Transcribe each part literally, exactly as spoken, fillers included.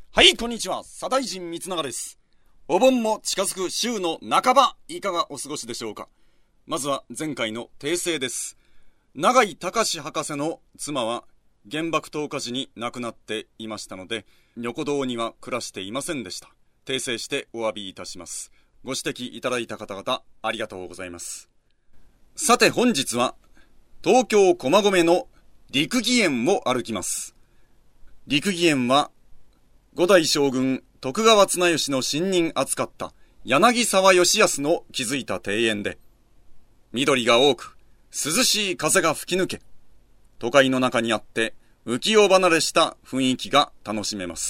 はい、こんにちは。左大臣三永です。お盆も近づく週の半ば、いかがお過ごしでしょうか。まずは前回の訂正です。永井隆博士の妻は原爆投下時に亡くなっていましたので、横堂には暮らしていませんでした。訂正してお詫びいたします。ご指摘いただいた方々、ありがとうございます。さて本日は、東京駒込の六義園を歩きます。六義園は、五代将軍徳川綱吉の信任扱った柳沢義康の築いた庭園で、緑が多く涼しい風が吹き抜け、都会の中にあって浮世離れした雰囲気が楽しめます。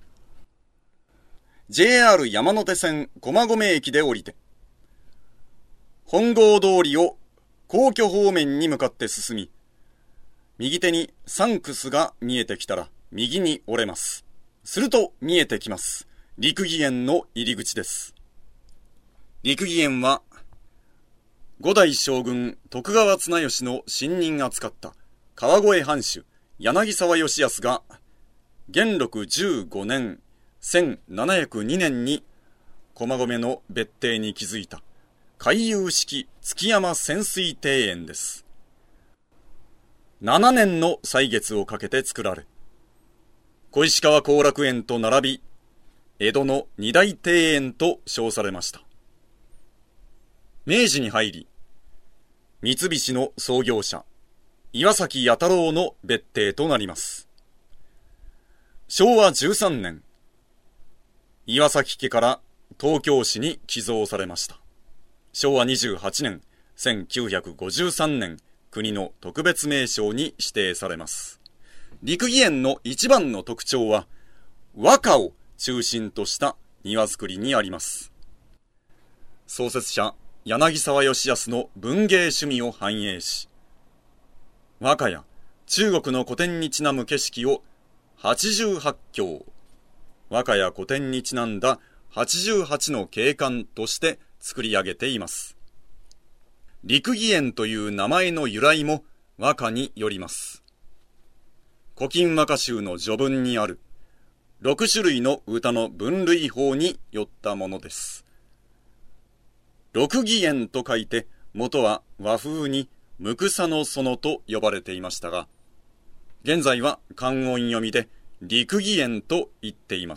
ジェイアール 山手線駒込駅で降りて、本郷通りを皇居方面に向かって進み、右手にサンクスが見えてきたら右に折れます。すると見えてきます。六義園の入り口です。六義園は、五代将軍徳川綱吉の信任扱った川越藩主柳沢義康が、元禄じゅうごねん、せんななひゃくにねんに駒込の別邸に築いた回遊式築山泉水庭園です。ななねんの歳月をかけて作られ、小石川後楽園と並び、江戸の二大庭園と称されました。明治に入り、三菱の創業者、岩崎弥太郎の別邸となります。しょうわじゅうさんねん、岩崎家から東京市に寄贈されました。しょうわにじゅうはちねん、せんきゅうひゃくごじゅうさんねん、国の特別名勝に指定されます。六義園の一番の特徴は、和歌を中心とした庭造りにあります。創設者、柳沢義康の文芸趣味を反映し、和歌や中国の古典にちなむ景色をはちじゅうはっきょう、和歌や古典にちなんだはちじゅうはちの景観として作り上げています。六義園という名前の由来も和歌によります。古今和歌集の序文にあるろくしゅるいの歌の分類法によったものです。六義園と書いて、元は和風にむくさの園と呼ばれていましたが、現在は漢音読みで六義園と言っています。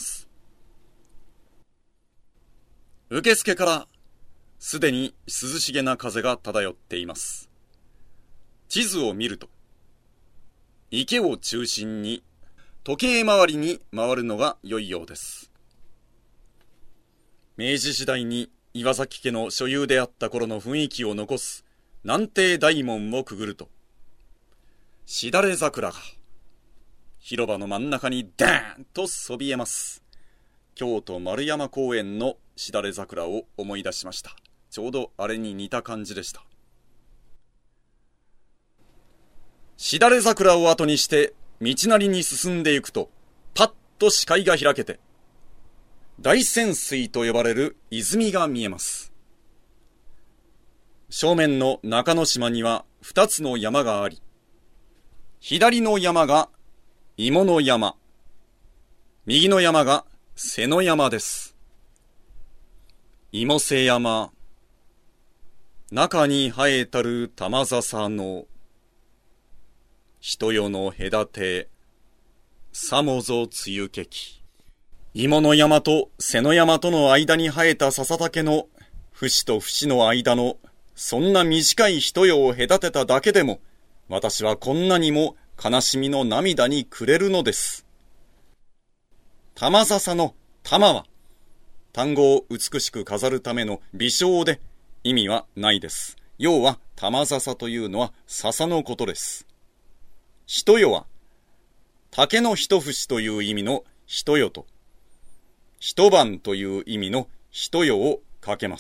受付からすでに涼しげな風が漂っています。地図を見ると、池を中心に時計回りに回るのが良いようです。明治時代に岩崎家の所有であった頃の雰囲気を残す南帝大門をくぐると、しだれ桜が広場の真ん中にダーンとそびえます。京都丸山公園のしだれ桜を思い出しました。ちょうどあれに似た感じでした。しだれ桜を後にして道なりに進んでいくと、パッと視界が開けて、大泉水と呼ばれる泉が見えます。正面の中之島には二つの山があり、左の山が芋の山、右の山が瀬の山です。芋瀬山、中に生えたる玉笹の人世の隔て、さもぞ梅雨けき。芋の山と瀬の山との間に生えた笹竹の節と節の間のそんな短い人世を隔てただけでも、私はこんなにも悲しみの涙に暮れるのです。玉笹の玉は単語を美しく飾るための微笑で意味はないです。要は玉笹というのは笹のことです。人世は竹の一節という意味の人世と一晩という意味の人世をかけます。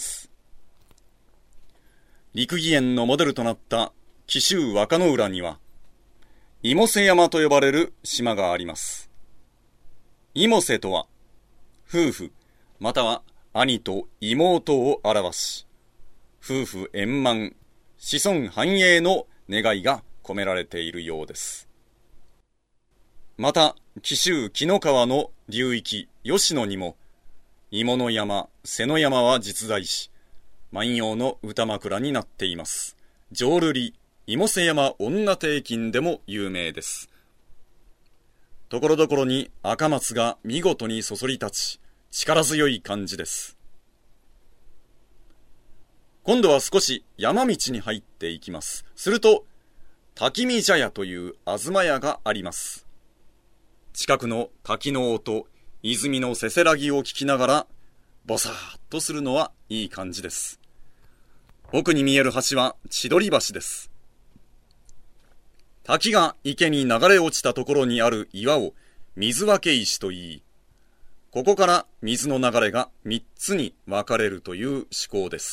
六義園のモデルとなった紀州若野浦には芋瀬山と呼ばれる島があります。芋瀬とは夫婦または兄と妹を表し、夫婦円満、子孫繁栄の願いが込められているようです。 また紀州紀の川の流域吉野にも芋の山瀬の山は実在し、万葉の歌枕になっています。浄瑠璃芋瀬山女庭金でも有名です。ところどころに赤松が見事にそそり立ち、力強い感じです。今度は少し山道に入っていきます。すると滝見茶屋という東屋があります。近くの滝の音、泉のせせらぎを聞きながらぼさーっとするのはいい感じです。奥に見える橋は千鳥橋です。滝が池に流れ落ちたところにある岩を水分け石といい、ここから水の流れが三つに分かれるという趣向です。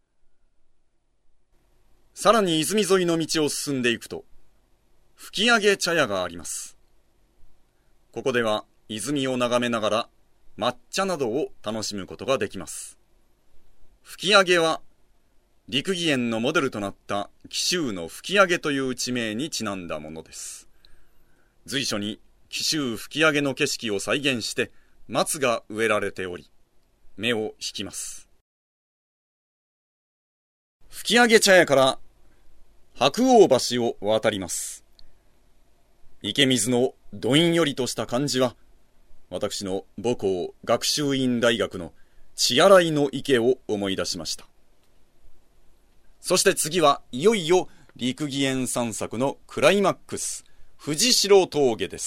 さらに泉沿いの道を進んでいくと吹上茶屋があります。ここでは泉を眺めながら抹茶などを楽しむことができます。吹上は六義園のモデルとなった紀州の吹上という地名にちなんだものです。随所に紀州吹上の景色を再現して松が植えられており、目を引きます。吹上茶屋から白鸚橋を渡ります。池水のどんよりとした感じは、私の母校学習院大学の血洗いの池を思い出しました。そして次はいよいよ六義園散策のクライマックス、藤代峠です。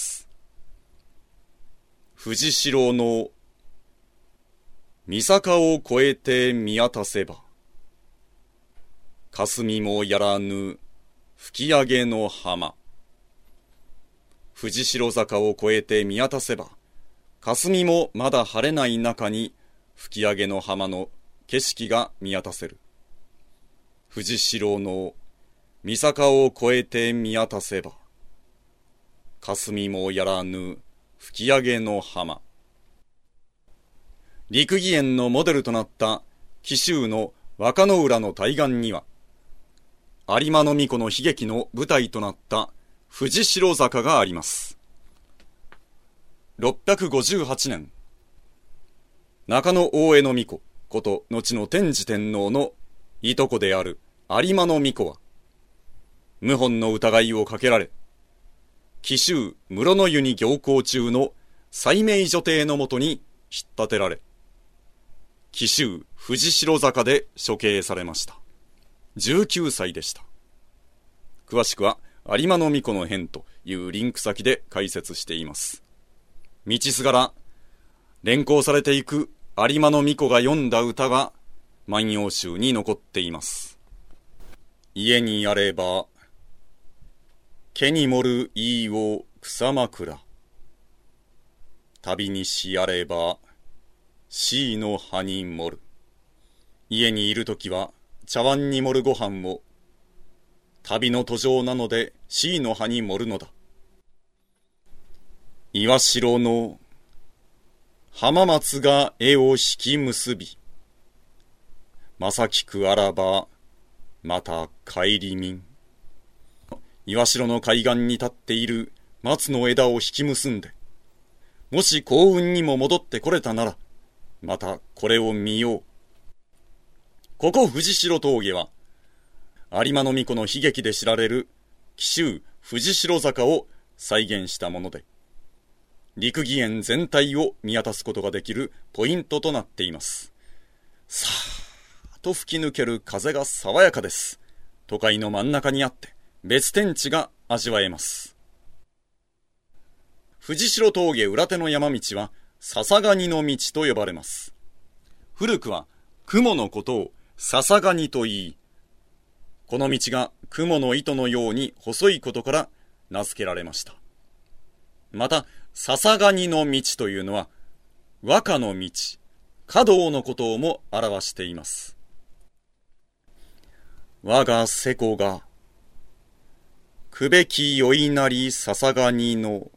藤代の三坂を越えて見渡せば、霞もやらぬ吹上の浜。藤代坂を越えて見渡せば、霞もまだ晴れない中に吹上の浜の景色が見渡せる。藤代の三坂を越えて見渡せば、霞もやらぬ吹上の浜。六義園のモデルとなった紀州の若野浦の対岸には、有馬の巫女の悲劇の舞台となった藤代坂があります。ろっぴゃくごじゅうはちねん、中野大江の巫女こと後の天智天皇のいとこである有馬の巫女は、謀反の疑いをかけられ、紀州室の湯に行幸中の西明女帝のもとに引っ立てられ、紀州藤代坂で処刑されました。じゅうきゅうさいでした。詳しくは有馬の巫女の変というリンク先で解説しています。道すがら連行されていく有馬の巫女が読んだ歌が万葉集に残っています。家にあれば毛に盛るいいを草枕、旅にしあれば椎の葉に盛る。家にいるときは茶碗に盛るご飯を、旅の途上なので椎の葉に盛るのだ。岩代の浜松が絵を引き結び、正きくあらばまた帰りみん。岩代の海岸に立っている松の枝を引き結んで、もし幸運にも戻ってこれたなら、またこれを見よう。ここ藤代峠は、有馬の巫女の悲劇で知られる紀州藤代坂を再現したもので、六義園全体を見渡すことができるポイントとなっています。さーっと吹き抜ける風が爽やかです。都会の真ん中にあって、別天地が味わえます。藤代峠裏手の山道は笹ガニの道と呼ばれます。古くは雲のことを笹ガニと言い、この道が雲の糸のように細いことから名付けられました。また笹ガニの道というのは和歌の道、華道のことをも表しています。我がせこがくべきよいなり笹ガニの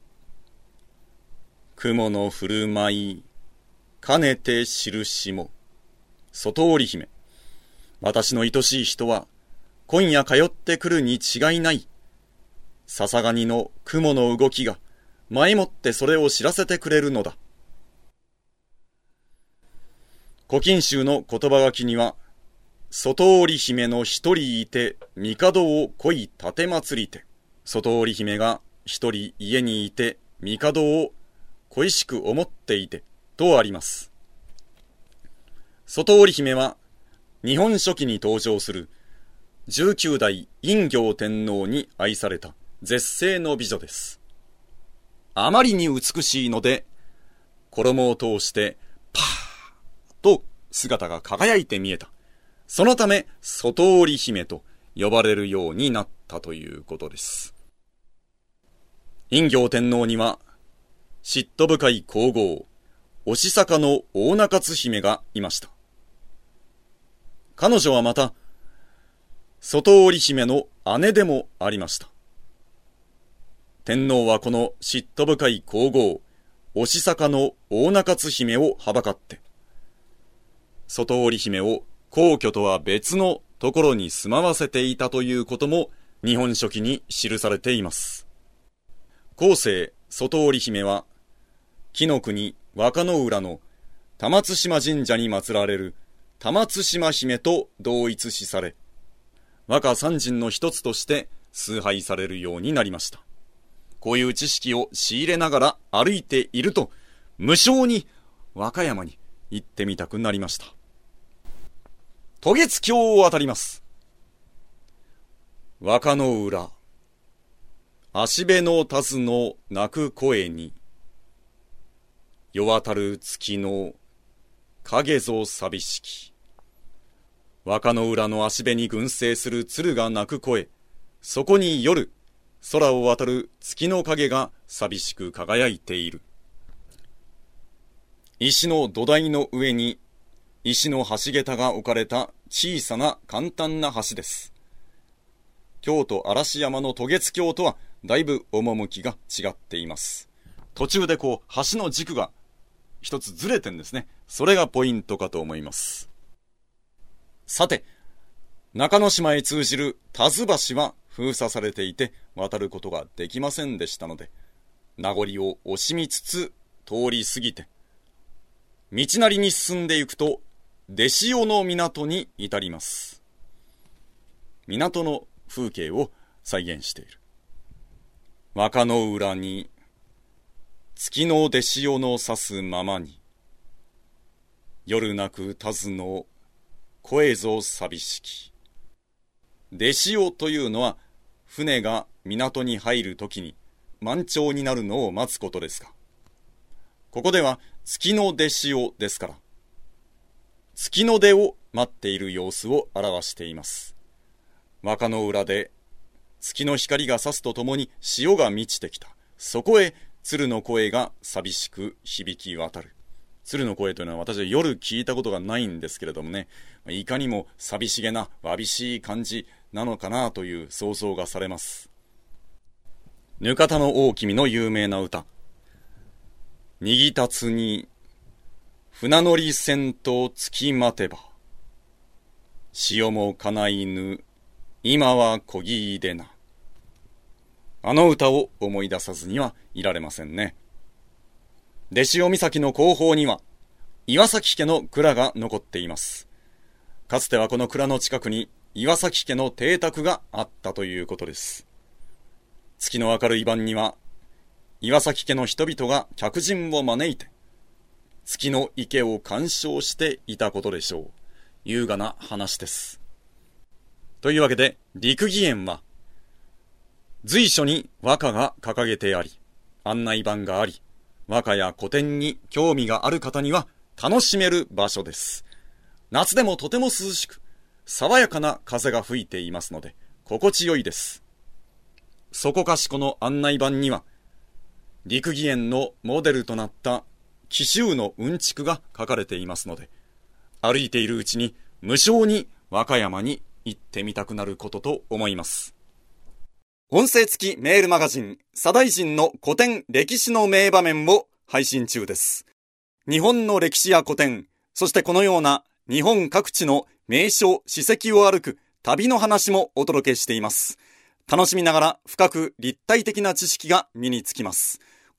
雲の振る舞いかねて印も。外織姫、私の愛しい人は今夜通ってくるに違いない。笹ガニの雲の動きが前もってそれを知らせてくれるのだ。古今集の言葉書きには、外織姫の一人いて、帝を恋立て祭りて。外織姫が一人家にいて、帝を恋しく思っていて、とあります。外織姫は、日本書紀に登場する、十九代隠行天皇に愛された絶世の美女です。あまりに美しいので、衣を通して、パーッと姿が輝いて見えた。そのため、外織姫と呼ばれるようになったということです。隠行天皇には、嫉妬深い皇后、おしさかの大中津姫がいました。彼女はまた、外織姫の姉でもありました。天皇はこの嫉妬深い皇后、おしさかの大中津姫をはばかって、外織姫を皇居とは別のところに住まわせていたということも日本書紀に記されています。後世、外織姫は、紀の国若野浦の玉津島神社に祀られる玉津島姫と同一視され、和歌三神の一つとして崇拝されるようになりました。こういう知識を仕入れながら歩いていると、無性に和歌山に行ってみたくなりました。渡月橋を渡ります。若野浦、芦辺のたずの鳴く声に、夜渡る月の影ぞ寂しき。若野浦の芦辺に群生する鶴が鳴く声、そこに夜、空を渡る月の影が寂しく輝いている。石の土台の上に、石の橋桁が置かれた小さな簡単な橋です。京都嵐山の渡月橋とはだいぶ趣が違っています。途中でこう橋の軸が一つずれてんですね。それがポイントかと思います。さて、中之島へ通じる田津橋は封鎖されていて渡ることができませんでしたので、名残を惜しみつつ通り過ぎて、道なりに進んでいくと出潮の港に至ります。港の風景を再現している。若野浦に月の出潮の差すままに、夜なくたずの声ぞ寂しき。出潮というのは船が港に入るときに満潮になるのを待つことですが、ここでは月の出潮ですから、月の出を待っている様子を表しています。若野浦で月の光が差すとともに潮が満ちてきた。そこへ鶴の声が寂しく響き渡る。鶴の声というのは私は夜聞いたことがないんですけれどもね、いかにも寂しげなわびしい感じなのかなという想像がされます。ぬかたの大君の有名な歌。にぎたつに船乗り船と月待てば、潮もかないぬ今はこぎいでな。あの歌を思い出さずにはいられませんね。出潮岬の後方には岩崎家の蔵が残っています。かつてはこの蔵の近くに岩崎家の邸宅があったということです。月の明るい晩には岩崎家の人々が客人を招いて月の池を鑑賞していたことでしょう。優雅な話です。というわけで陸義園は随所に和歌が掲げてあり、案内板があり、和歌や古典に興味がある方には楽しめる場所です。夏でもとても涼しく、爽やかな風が吹いていますので、心地よいです。そこかしこの案内板には、陸義園のモデルとなった紀州のうんちくが書かれていますので、歩いているうちに無性に和歌山に行ってみたくなることと思います。音声付きメールマガジン、左大臣の古典歴史の名場面を配信中です。日本の歴史や古典、そしてこのような日本各地の名所、史跡を歩く旅の話もお届けしています。楽しみながら深く立体的な知識が身につきます。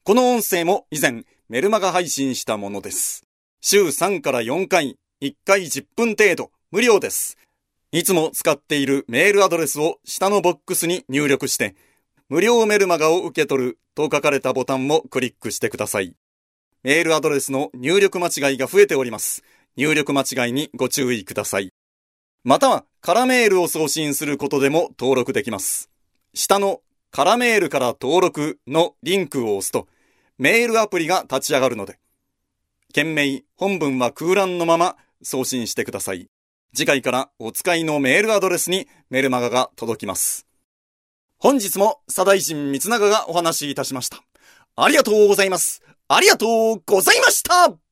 この音声も以前メルマガ配信したものです。週さんからよんかい、いっかいじゅっぷん程度、無料です。いつも使っているメールアドレスを下のボックスに入力して、無料メルマガを受け取ると書かれたボタンをクリックしてください。メールアドレスの入力間違いが増えております。入力間違いにご注意ください。または、空メールを送信することでも登録できます。下の空メールから登録のリンクを押すと、メールアプリが立ち上がるので、件名、本文は空欄のまま送信してください。次回からお使いのメールアドレスにメルマガが届きます。本日も左大臣光長がお話しいたしました。ありがとうございます。ありがとうございました。